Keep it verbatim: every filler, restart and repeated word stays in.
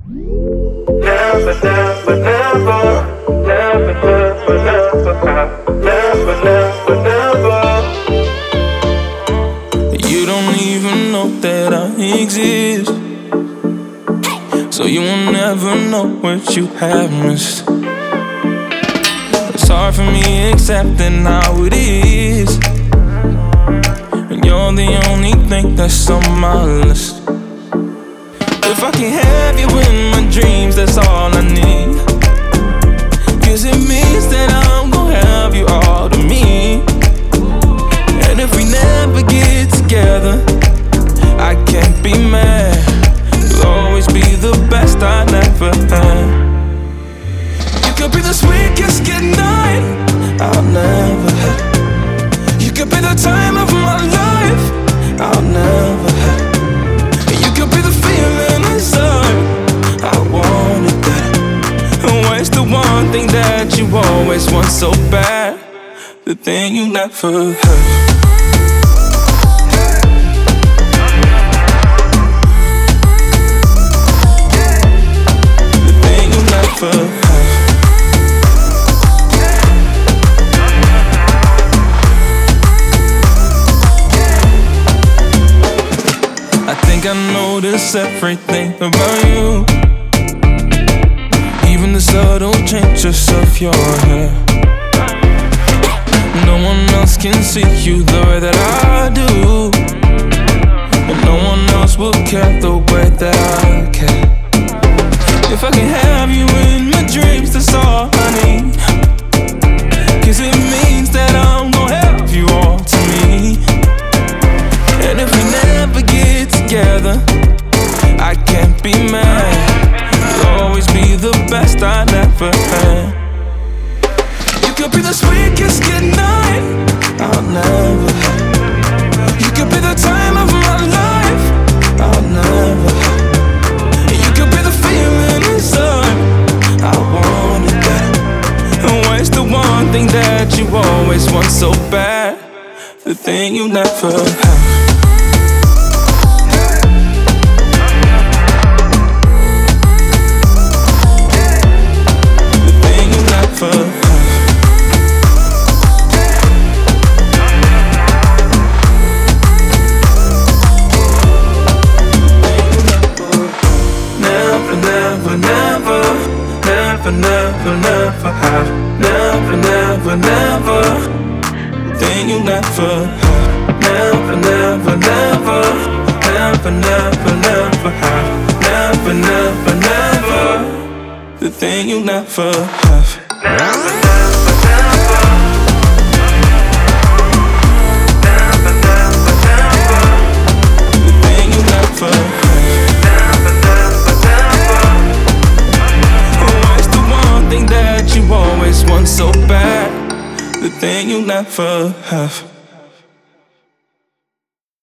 Never, never, never, never, never, never have. Never, never, never. You don't even know that I exist, so you will never know what you have missed. It's hard for me accepting how it is, and you're the only thing that's on my list. If I can have you in my dreams, that's all I need, 'cause it means that I'm gonna have you all to me. And if we never get together, I can't be mad. You'll always be the best I never had. You could be the sweetest good night I'll never have. You could be the time of my life I'll never have. You could be the feeling inside I wanted that. And what's the one thing that you always want so bad? The thing you never have. I think I notice everything about you, even the subtle changes of your hair. No one else can see you the way that I do, and no one else will care the way that I care. If I can have you in my dreams, that's all I need, 'cause it means that I'm gonna have you all to me. And if we never get together, I can't be mad. You'll always be the best I never had. You could be the sweetest good night I'll never have. You could be the time of my life I'll never have. You could be the feeling inside I wanted that. And what's the one thing that you always want so bad? The thing you never have. Never, never, never have. Never, never, never. Thing you never have. Never, never, never. Never, never, never have. Never, never, never. The thing you never have. Never, never, never. Never, never, never. The thing you never have. That you always want so bad, the thing you never have.